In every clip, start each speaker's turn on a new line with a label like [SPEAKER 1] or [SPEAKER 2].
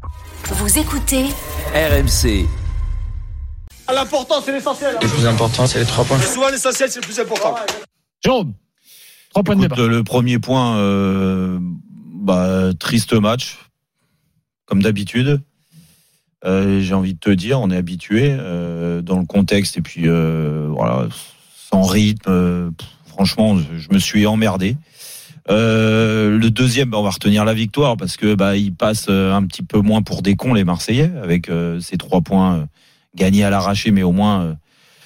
[SPEAKER 1] Vous écoutez
[SPEAKER 2] RMC.
[SPEAKER 3] L'important, c'est l'essentiel.
[SPEAKER 4] Le plus important, c'est les 3 points.
[SPEAKER 3] Souvent, l'essentiel, c'est le plus important.
[SPEAKER 5] Jérôme, 3 points de débat.
[SPEAKER 6] Le premier point, triste match, comme d'habitude. J'ai envie de te dire, on est habitué dans le contexte et puis sans rythme. Franchement, je me suis emmerdé. Le deuxième, on va retenir la victoire parce que ils passent un petit peu moins pour des cons les Marseillais avec ces 3 points gagnés à l'arraché, mais au moins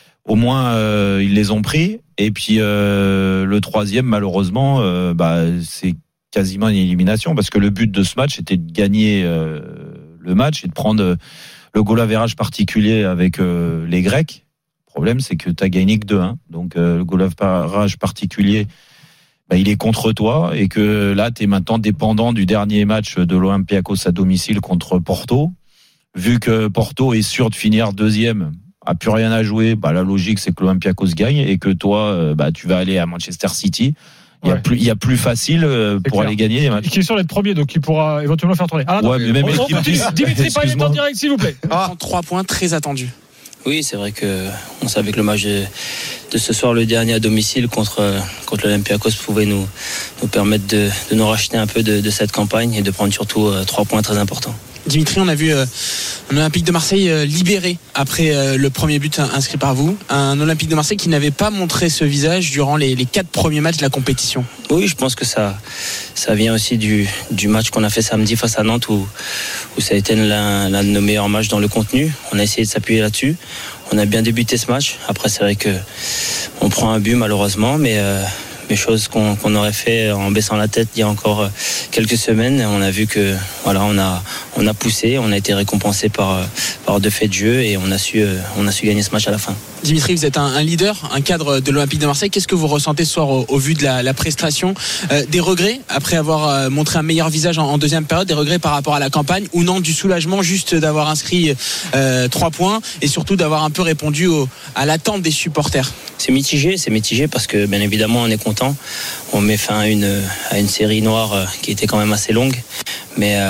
[SPEAKER 6] ils les ont pris. Et puis le troisième, malheureusement, c'est quasiment une élimination parce que le but de ce match était de gagner le match et de prendre le goal average particulier avec les Grecs. Le problème, c'est que tu as gagné que 2-1. Donc le goal average particulier, il est contre toi et que là, tu es maintenant dépendant du dernier match de l'Olympiakos à domicile contre Porto. Vu que Porto est sûr de finir deuxième, a plus rien à jouer, la logique c'est que l'Olympiakos gagne et que toi, tu vas aller à Manchester City. Il y a plus facile pour aller gagner les matchs.
[SPEAKER 5] Qui est sûr d'être premier, donc il pourra éventuellement faire tourner. Dimitri Payet en direct, s'il vous plaît.
[SPEAKER 7] 3 points très attendus.
[SPEAKER 4] Oui, c'est vrai qu'on savait que le match de ce soir, le dernier à domicile contre l'Olympiakos, pouvait nous permettre de nous racheter un peu de cette campagne et de prendre surtout 3 points très importants.
[SPEAKER 7] Dimitri, on a vu un Olympique de Marseille libéré après le premier but inscrit par vous. Un Olympique de Marseille qui n'avait pas montré ce visage durant les 4 premiers matchs de la compétition.
[SPEAKER 4] Oui, je pense que ça vient aussi du match qu'on a fait samedi face à Nantes où ça a été l'un de nos meilleurs matchs dans le contenu. On a essayé de s'appuyer là-dessus. On a bien débuté ce match. Après, c'est vrai que on prend un but malheureusement, mais choses qu'on aurait fait en baissant la tête il y a encore quelques semaines. On a vu que on a poussé, on a été récompensé par 2 faits de jeu et on a su gagner ce match à la fin.
[SPEAKER 7] Dimitri, vous êtes un leader, un cadre de l'Olympique de Marseille. Qu'est-ce que vous ressentez ce soir au vu de la prestation? Des regrets après avoir montré un meilleur visage en deuxième période, des regrets par rapport à la campagne ou non, du soulagement juste d'avoir inscrit 3 points et surtout d'avoir un peu répondu à l'attente des supporters?
[SPEAKER 4] C'est mitigé parce que bien évidemment on est content. On met fin à une série noire qui était quand même assez longue, mais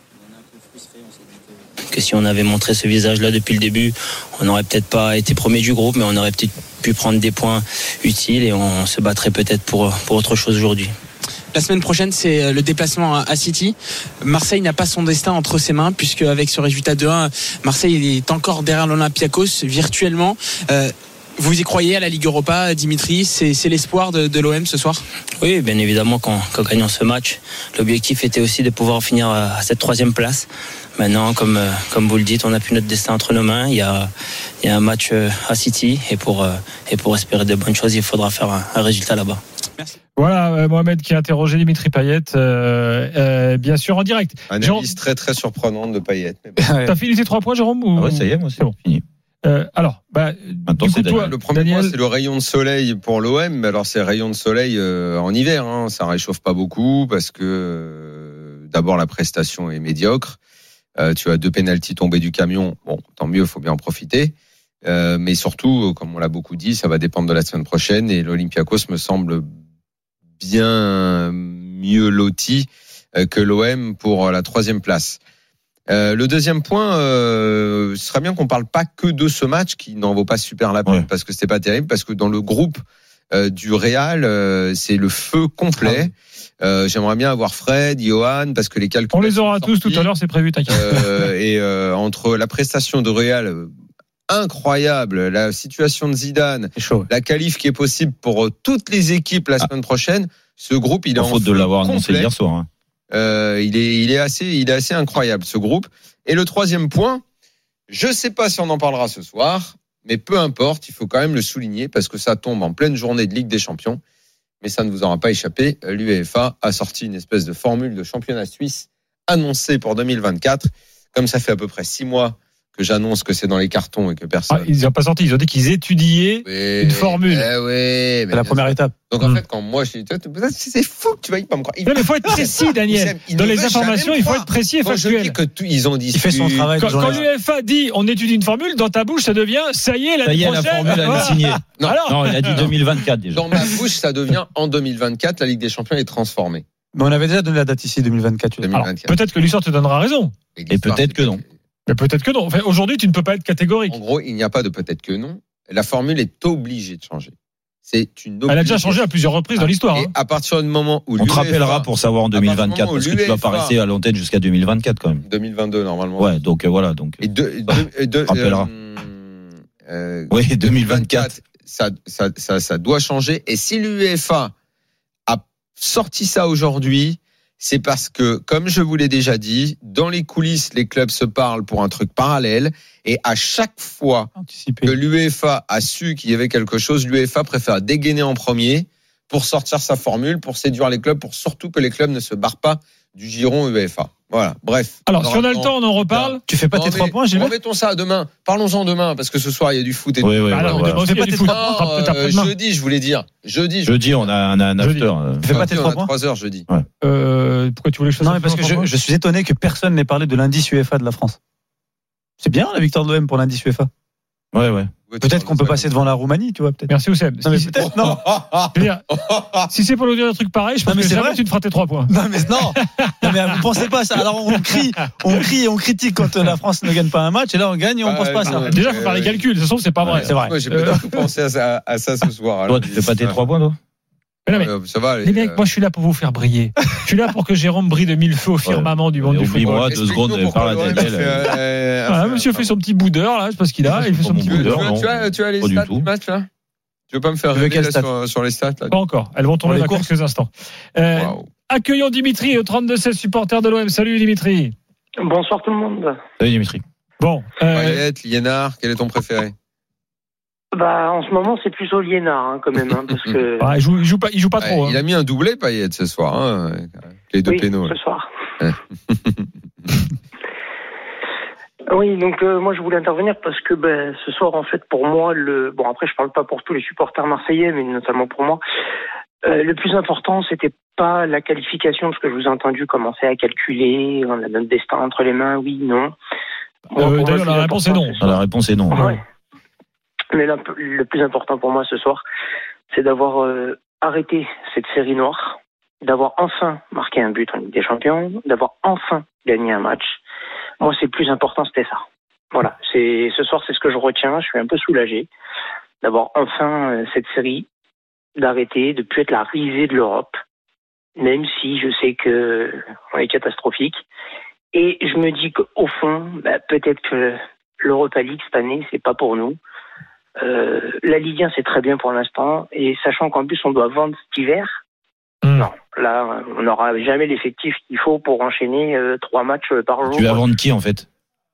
[SPEAKER 4] que si on avait montré ce visage-là depuis le début, on n'aurait peut-être pas été premier du groupe, mais on aurait peut-être pu prendre des points utiles et on se battrait peut-être pour autre chose aujourd'hui.
[SPEAKER 7] La semaine prochaine, c'est le déplacement à City. Marseille n'a pas son destin entre ses mains, puisque avec ce résultat de 1, Marseille est encore derrière l'Olympiakos virtuellement. Vous y croyez à la Ligue Europa, Dimitri? C'est l'espoir de l'OM ce soir?
[SPEAKER 4] Oui, bien évidemment, qu'en gagnant ce match, l'objectif était aussi de pouvoir finir à cette 3e place. Maintenant, comme vous le dites, on n'a plus notre destin entre nos mains. Il y a un match à City et pour espérer de bonnes choses, il faudra faire un résultat là-bas.
[SPEAKER 7] Merci.
[SPEAKER 5] Voilà, Mohamed qui a interrogé Dimitri Payet, bien sûr en direct.
[SPEAKER 8] Analyse très très surprenante de Payet.
[SPEAKER 5] T'as fini tes 3 points, Jérôme, ou...
[SPEAKER 6] ça y est, moi c'est bon, fini.
[SPEAKER 8] Maintenant, le premier point, c'est le rayon de soleil pour l'OM. Alors c'est rayon de soleil en hiver, ça réchauffe pas beaucoup parce que d'abord la prestation est médiocre. Tu as 2 pénaltys tombés du camion. Bon, tant mieux, faut bien en profiter. Mais surtout, comme on l'a beaucoup dit, ça va dépendre de la semaine prochaine et l'Olympiakos me semble bien mieux loti que l'OM pour la 3e place. Le deuxième point, ce serait bien qu'on parle pas que de ce match qui n'en vaut pas super la peine parce que c'était pas terrible, parce que dans le groupe du Real, c'est le feu complet. J'aimerais bien avoir Fred, Johan, parce que les calculs.
[SPEAKER 5] On les aura tous tout à l'heure, c'est prévu, t'inquiète.
[SPEAKER 8] Et entre la prestation de Real incroyable, la situation de Zidane, la qualif qui est possible pour toutes les équipes la semaine prochaine, ce groupe il est en
[SPEAKER 6] faute de l'avoir annoncé hier soir.
[SPEAKER 8] Il est assez incroyable ce groupe. Et le 3e point, je sais pas si on en parlera ce soir, mais peu importe, il faut quand même le souligner parce que ça tombe en pleine journée de Ligue des Champions. Mais ça ne vous aura pas échappé, l'UEFA a sorti une espèce de formule de championnat suisse annoncée pour 2024. Comme ça fait à peu près 6 mois que j'annonce que c'est dans les cartons et que personne.
[SPEAKER 5] Ils n'ont pas sorti, ils ont dit qu'ils étudiaient une formule.
[SPEAKER 8] C'est
[SPEAKER 5] la première étape.
[SPEAKER 8] Donc en fait, quand moi je dis, c'est fou que tu vas pas me croire.
[SPEAKER 5] Non, mais il faut être précis, Daniel. Dans les informations, il faut être précis et factuel.
[SPEAKER 8] Ils ont dit.
[SPEAKER 6] Il fait son travail.
[SPEAKER 5] Quand l'UEFA dit on étudie une formule, dans ta bouche, ça devient ça y est, l'année prochaine.
[SPEAKER 6] La formule elle est signée. Non, il a dit 2024 déjà.
[SPEAKER 8] Dans ma bouche, ça devient en 2024, la Ligue des Champions est transformée.
[SPEAKER 1] Mais on avait déjà donné la date ici, 2024.
[SPEAKER 5] Alors, peut-être que l'histoire te donnera raison.
[SPEAKER 6] Et peut-être que non.
[SPEAKER 5] Mais peut-être que non. Enfin, aujourd'hui, tu ne peux pas être catégorique.
[SPEAKER 8] En gros, il n'y a pas de peut-être que non. La formule est obligée de changer. C'est une obligation.
[SPEAKER 5] Elle a déjà changé à plusieurs reprises dans l'histoire.
[SPEAKER 8] Et à partir du moment où
[SPEAKER 6] on te rappellera pour savoir en 2024 parce que tu vas pas rester à l'antenne jusqu'à 2024 quand même.
[SPEAKER 8] 2022 normalement.
[SPEAKER 6] Ouais, donc voilà. Donc.
[SPEAKER 8] Et
[SPEAKER 6] rappellera. Oui, 2024.
[SPEAKER 8] Ça doit changer. Et si l'UEFA a sorti ça aujourd'hui, c'est parce que, comme je vous l'ai déjà dit, dans les coulisses, les clubs se parlent pour un truc parallèle. Et à chaque fois que l'UEFA a su qu'il y avait quelque chose, l'UEFA préfère dégainer en premier pour sortir sa formule, pour séduire les clubs, pour surtout que les clubs ne se barrent pas du giron UEFA. Voilà, bref.
[SPEAKER 5] Alors, si on a le temps, on en reparle.
[SPEAKER 1] Tu fais pas tes 3 points, Gilles ?
[SPEAKER 8] Remettons ça à demain. Parlons-en demain, parce que ce soir, il y a du foot et
[SPEAKER 6] oui,
[SPEAKER 8] tout.
[SPEAKER 6] Oui,
[SPEAKER 5] on fait pas tes 3 points.
[SPEAKER 8] Jeudi, je voulais dire. Jeudi,
[SPEAKER 6] on a un after.
[SPEAKER 1] Tu fais pas tes 3 points ?
[SPEAKER 8] 3h jeudi.
[SPEAKER 5] Ouais. Pourquoi tu voulais que je fasse
[SPEAKER 1] Non, mais parce que je suis étonné que personne n'ait parlé de l'indice UEFA de la France. C'est bien, la victoire de l'OM pour l'indice UEFA.
[SPEAKER 6] Ouais.
[SPEAKER 1] Peut-être qu'on peut passer devant la Roumanie, tu vois, peut-être.
[SPEAKER 5] Merci, Oussem.
[SPEAKER 1] Non, mais peut-être, non.
[SPEAKER 5] Je veux dire, si c'est pour nous dire un truc pareil, je pense que jamais tu te feras tes 3 points.
[SPEAKER 1] Non, mais vous pensez pas ça. Alors, on crie et on critique quand la France ne gagne pas un match, et là, on gagne et on pense pas à ça.
[SPEAKER 5] Déjà, il faut faire les calculs. De toute façon, c'est pas vrai.
[SPEAKER 1] C'est vrai.
[SPEAKER 8] Moi, j'ai pas du tout pensé à ça ce soir.
[SPEAKER 6] Toi, tu fais pas tes 3 points, toi?
[SPEAKER 5] Mais
[SPEAKER 8] ça va,
[SPEAKER 5] les mecs, moi je suis là pour vous faire briller. Je suis là pour que Jérôme brille de 1000 feux au firmament du monde du football.
[SPEAKER 6] Oublie-moi 2 secondes, parle à Daniel.
[SPEAKER 5] Voilà, monsieur fait son petit boudeur là, je sais pas ce qu'il a. Il fait son petit boudeur.
[SPEAKER 8] Tu as les stats du match là? Tu veux pas me faire rêver sur les stats là?
[SPEAKER 5] Pas encore. Elles vont tomber dans quelques instants. Accueillons Dimitri au 32-16, supporter de l'OM. Salut Dimitri.
[SPEAKER 2] Bonsoir tout le monde.
[SPEAKER 6] Salut Dimitri.
[SPEAKER 5] Bon.
[SPEAKER 8] Payet, Liénard, quel est ton préféré?
[SPEAKER 2] En ce moment, c'est plutôt Liénard, quand même, parce que.
[SPEAKER 5] Il joue pas trop.
[SPEAKER 8] Il a mis un doublé, Payet, ce soir, les 2 pénaux.
[SPEAKER 2] Ce soir. Oui, donc moi je voulais intervenir parce que ce soir, en fait, pour moi, après je parle pas pour tous les supporters marseillais, mais notamment pour moi, le plus important, c'était pas la qualification, parce que je vous ai entendu commencer à calculer, on a notre destin entre les mains, oui, non.
[SPEAKER 5] D'ailleurs, la réponse est non.
[SPEAKER 6] La réponse est non.
[SPEAKER 2] Ouais. Mais le plus important pour moi ce soir, c'est d'avoir arrêté cette série noire, d'avoir enfin marqué un but en Ligue des Champions, d'avoir enfin gagné un match. Moi, c'est le plus important, c'était ça. Voilà, ce soir, c'est ce que je retiens. Je suis un peu soulagé d'avoir enfin cette série, d'arrêter, de ne plus être la risée de l'Europe, même si je sais qu'on est catastrophique. Et je me dis qu'au fond, peut-être que l'Europa League cette année, c'est pas pour nous. La Ligue 1, c'est très bien pour l'instant, et sachant qu'en plus on doit vendre cet hiver, non, là on n'aura jamais l'effectif qu'il faut pour enchaîner 3 matchs par jour.
[SPEAKER 6] Tu vas vendre qui en fait?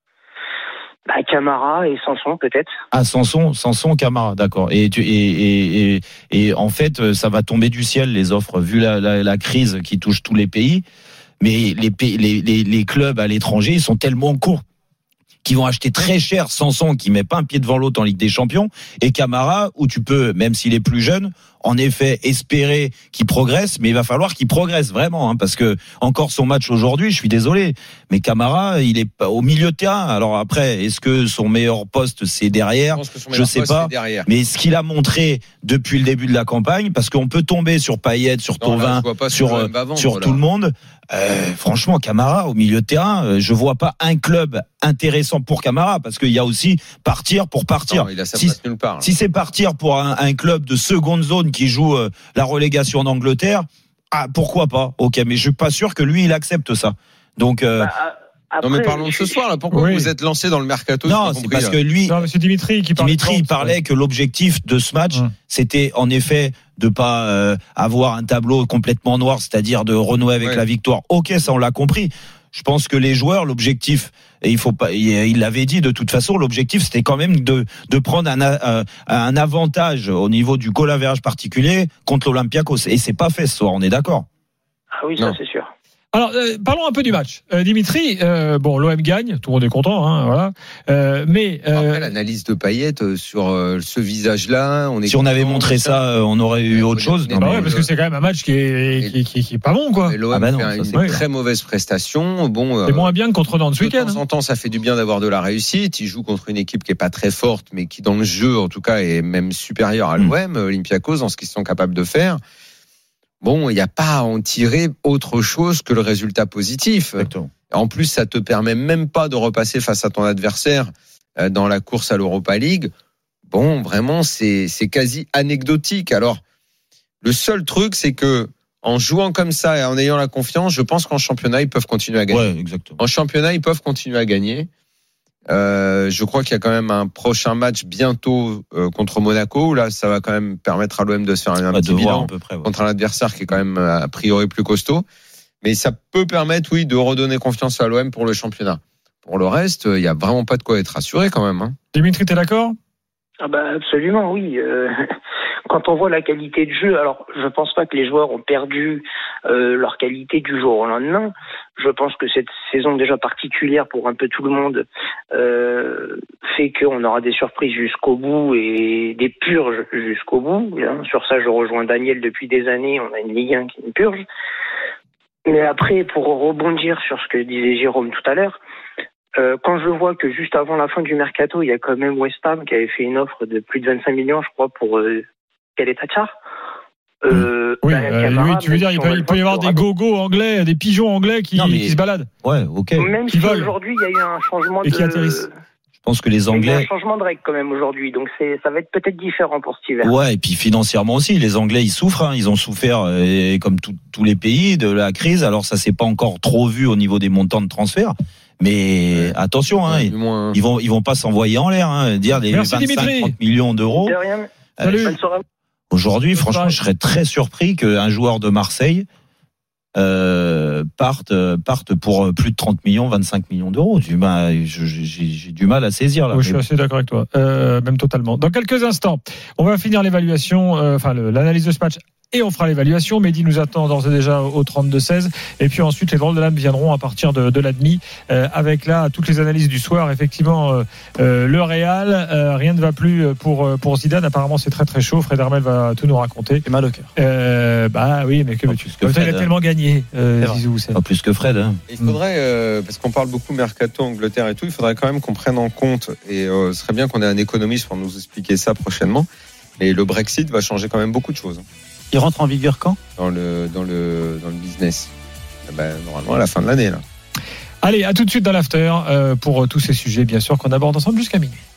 [SPEAKER 2] Camara et Sanson peut-être.
[SPEAKER 6] Ah, Sanson, Camara, d'accord. Et en fait, ça va tomber du ciel les offres vu la crise qui touche tous les pays. Mais les clubs à l'étranger, ils sont tellement courts qui vont acheter très cher Sanson qui met pas un pied devant l'autre en Ligue des Champions, et Camara où tu peux, même s'il est plus jeune, en effet espérer qu'il progresse, mais il va falloir qu'il progresse vraiment, parce que encore son match aujourd'hui, je suis désolé, mais Camara il est au milieu de terrain. Alors après, est-ce que son meilleur poste c'est derrière? Je sais pas, mais ce qu'il a montré depuis le début de la campagne, parce qu'on peut tomber sur Payet, sur Thauvin, sur tout le monde. Franchement, Camara au milieu de terrain, je vois pas un club intéressant pour Camara, parce qu'il y a aussi partir pour partir.
[SPEAKER 8] Non, il a sa place nulle part.
[SPEAKER 6] Si c'est partir pour un club de seconde zone qui joue la relégation en Angleterre, pourquoi pas? Ok, mais je suis pas sûr que lui il accepte ça. Donc
[SPEAKER 2] après,
[SPEAKER 8] non mais parlons de ce soir là. Pourquoi vous êtes lancé dans le mercato?
[SPEAKER 6] Non, c'est parce que lui.
[SPEAKER 5] Non, c'est Dimitri qui
[SPEAKER 6] parlait que l'objectif de ce match, c'était en effet de pas avoir un tableau complètement noir, c'est-à-dire de renouer avec la victoire. Ok, ça on l'a compris. Je pense que les joueurs, l'objectif, et il faut pas, il l'avait dit de toute façon, l'objectif c'était quand même de prendre un avantage au niveau du goal average particulier contre l'Olympiakos. Et c'est pas fait ce soir, on est d'accord?
[SPEAKER 2] Ah oui, ça c'est sûr.
[SPEAKER 5] Alors, parlons un peu du match. Dimitri, l'OM gagne, tout le monde est content, voilà. Mais
[SPEAKER 8] après l'analyse de Payet sur ce visage-là,
[SPEAKER 6] si on avait montré ça, on aurait eu autre chose.
[SPEAKER 5] Parce que c'est quand même un match qui est pas bon, quoi.
[SPEAKER 8] L'OM fait une très mauvaise prestation.
[SPEAKER 5] C'est moins bien que contre Nantes ce week-end.
[SPEAKER 8] De temps en temps, ça fait du bien d'avoir de la réussite. Il joue contre une équipe qui est pas très forte, mais qui dans le jeu, en tout cas, est même supérieure à l'OM, Olympiakos, dans ce qu'ils sont capables de faire. bon, il n'y a pas à en tirer autre chose que le résultat positif.
[SPEAKER 6] Exactement.
[SPEAKER 8] En plus, ça te permet même pas de repasser face à ton adversaire dans la course à l'Europa League. Bon, vraiment, c'est quasi anecdotique. Alors, le seul truc, c'est que en jouant comme ça et en ayant la confiance, je pense qu'en championnat, ils peuvent continuer à gagner.
[SPEAKER 6] Ouais, exactement.
[SPEAKER 8] En championnat, ils peuvent continuer à gagner. Je crois qu'il y a quand même un prochain match bientôt contre Monaco. Là, ça va quand même permettre à l'OM de se faire un petit bilan
[SPEAKER 6] à peu près,
[SPEAKER 8] contre un adversaire qui est quand même a priori plus costaud. Mais ça peut permettre, oui, de redonner confiance à l'OM pour le championnat. Pour le reste, il n'y a vraiment pas de quoi être rassuré quand même.
[SPEAKER 5] Dimitri, t'es d'accord ?
[SPEAKER 2] Ah bah absolument, oui. Quand on voit la qualité de jeu, alors je pense pas que les joueurs ont perdu leur qualité du jour au lendemain. Je pense que cette saison déjà particulière pour un peu tout le monde fait qu'on aura des surprises jusqu'au bout et des purges jusqu'au bout. Sur ça, je rejoins Daniel depuis des années. On a une Ligue 1 qui est une purge. Mais après, pour rebondir sur ce que disait Jérôme tout à l'heure, quand je vois que juste avant la fin du mercato, il y a quand même West Ham qui avait fait une offre de plus de 25 millions, je crois, pour Kaletacha.
[SPEAKER 5] Oui, tu veux dire, il peut y avoir des gogos anglais, des pigeons anglais qui se baladent.
[SPEAKER 6] Ouais, ok.
[SPEAKER 2] Même si aujourd'hui, il y a eu un changement
[SPEAKER 6] et qui atterrissent. Je pense que les Anglais.
[SPEAKER 2] Il y a un changement de règle quand même aujourd'hui, donc ça va être peut-être différent pour cet hiver.
[SPEAKER 6] Ouais, et puis financièrement aussi, les Anglais ils souffrent, ils ont souffert comme tous les pays de la crise. Alors ça s'est pas encore trop vu au niveau des montants de transfert, mais attention, ils vont pas s'envoyer en l'air, dire les 25-30 millions d'euros.
[SPEAKER 2] De rien.
[SPEAKER 5] Salut.
[SPEAKER 6] Aujourd'hui, franchement, je serais très surpris qu'un joueur de Marseille partent pour plus de 30 millions, 25 millions d'euros. J'ai du mal à saisir là.
[SPEAKER 5] Oui, je suis assez d'accord avec toi, même totalement. Dans quelques instants, on va finir l'évaluation, l'analyse de ce match. Et on fera l'évaluation. Mehdi nous attend d'ores et déjà au 32-16. Et puis ensuite, les drôles de l'âme viendront à partir de la demi, avec là toutes les analyses du soir. Effectivement, le Real, rien ne va plus pour Zidane. Apparemment, c'est très très chaud. Fred Hermel va tout nous raconter.
[SPEAKER 1] Et mal au cœur.
[SPEAKER 5] Oui, mais que veux-tu ? Il a tellement gagné, Zizou.
[SPEAKER 6] Pas plus que Fred.
[SPEAKER 8] Il faudrait, parce qu'on parle beaucoup mercato, Angleterre et tout, il faudrait quand même qu'on prenne en compte, et ce serait bien qu'on ait un économiste pour nous expliquer ça prochainement. Mais le Brexit va changer quand même beaucoup de choses.
[SPEAKER 1] Il rentre en vigueur quand ?
[SPEAKER 8] Dans le business. Normalement à la fin de l'année là.
[SPEAKER 5] Allez, à tout de suite dans l'after pour tous ces sujets bien sûr qu'on aborde ensemble jusqu'à minuit.